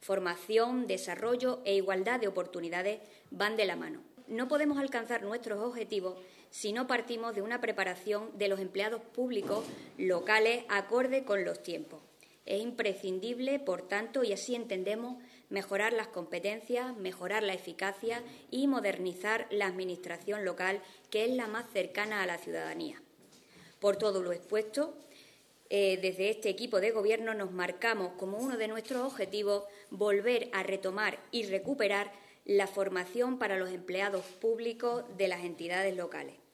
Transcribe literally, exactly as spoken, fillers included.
Formación, desarrollo e igualdad de oportunidades van de la mano. No podemos alcanzar nuestros objetivos si no partimos de una preparación de los empleados públicos locales acorde con los tiempos. Es imprescindible, por tanto, y así entendemos, mejorar las competencias, mejorar la eficacia y modernizar la administración local, que es la más cercana a la ciudadanía. Por todo lo expuesto, eh, desde este equipo de Gobierno nos marcamos como uno de nuestros objetivos volver a retomar y recuperar la formación para los empleados públicos de las entidades locales.